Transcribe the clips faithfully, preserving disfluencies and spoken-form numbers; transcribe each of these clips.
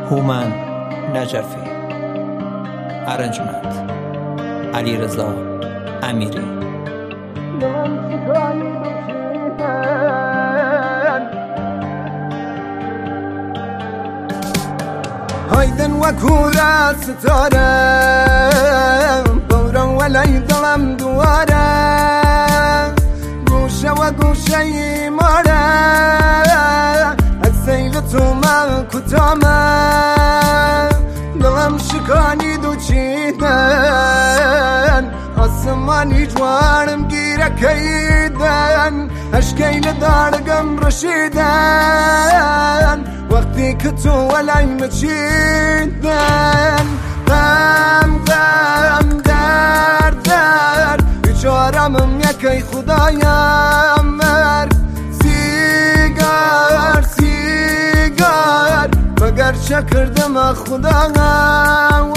هومن نجفی. ارنجمنت علیرضا امیری. هایدن وکورا ستاره بورا ولی دلم دواره گوشه و گوشه ای ماره از سیل تو من کتامه دلم شکانید و چیدن آسمانی جوانم گیره کیدن اشکیل دارگم رشیدن وقتی که تو ولی مچیدن غم غم در در بیچارمم یکی خدایم مر سیگار سیگار مگر چه کردم خدایم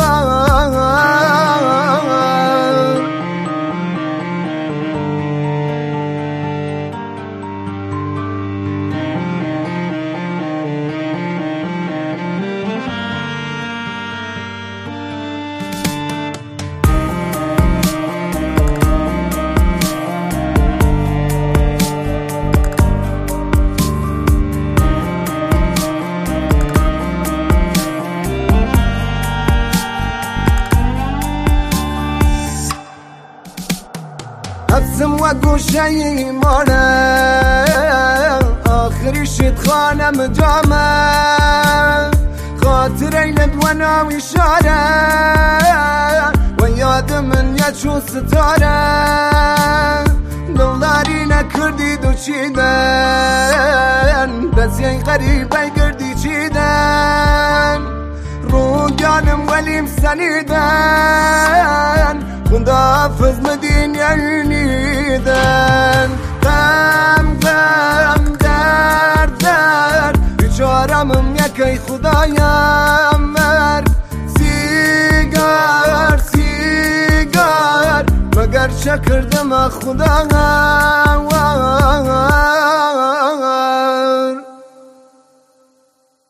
حبسم و گوشه مانه آخری شد خانم جامه خاطر ایلد و ناوی شاره و یاد من یا چون ستاره دلداری نکردید و چیدن دست یه غریبه گردی چیدن رو جانم ولیم سنیدن خدا حافظ مدین یعنیدن غم غم در در بیچارمم یکی خدایم مر سیگار سیگار مگر چه کردم خدایم